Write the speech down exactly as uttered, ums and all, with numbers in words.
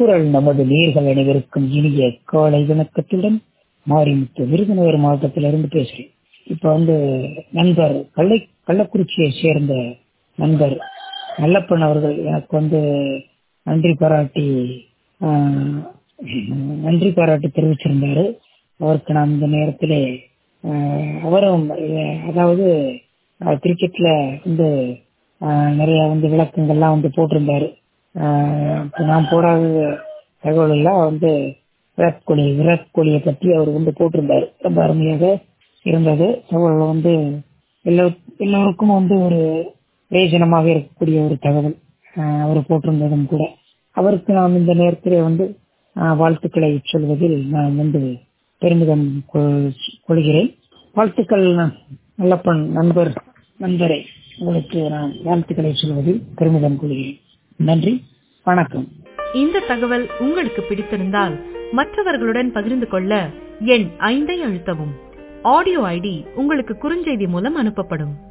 குரல் நமது நேர்கள் அனைவருக்கும் இனிய காலை வணக்கத்துடன் மாரிமுத்து விருதுநகர் மாவட்டத்திலிருந்து பேசுகிறேன். இப்போ வந்து நண்பர் கள்ளை கள்ளக்குறிச்சியை சேர்ந்த நண்பர் நல்லப்பன் அவர்கள் எனக்கு வந்து நன்றி பாராட்டி ஆஹ், நன்றி பாராட்டி தெரிவிச்சிருந்தாரு. அவருக்கு நான் இந்த நேரத்திலே ஆஹ், அவரும் அஹ், அதாவது ஆஹ், கிரிக்கெட்ல வந்து ஆஹ், நிறைய வந்து விளக்கங்கள்லாம் வந்து போட்டிருந்தாரு. ஆஹ், இப்ப நான் போடாத தகவல் எல்லாம் வந்து விராட் கோலி விராட் கோலியை பற்றி அவர் வந்து போட்டிருந்தாரு. ரொம்ப அருமையாக இருந்தது. தகவல் வந்து எல்லோ எல்லோருக்கும் வந்து ஒரு பிரயோஜனமாக இருக்கக்கூடிய ஒரு தகவல் ஆஹ், அவர் போட்டிருந்ததும் கூட. அவருக்கு நாம் இந்த நேரத்திலே வந்து ஆஹ், வாழ்த்துக்களை சொல்வதில் நான் வந்து பெருமிதம் கொள்- கொள்கிறேன். வாழ்த்துக்கள் நல்லப்பன் நண்பர் நண்பரை உங்களுக்கு நான் வாழ்த்துக்களை சொல்வதில் பெருமிதம் கொள்கிறேன். நன்றி, வணக்கம். இந்த தகவல் உங்களுக்கு பிடித்திருந்தால் மற்றவர்களுடன் பகிர்ந்து கொள்ள எண் ஐந்தை அழுத்தவும். ஆடியோ ஐடி உங்களுக்கு குறுஞ்செய்தி மூலம் அனுப்பப்படும்.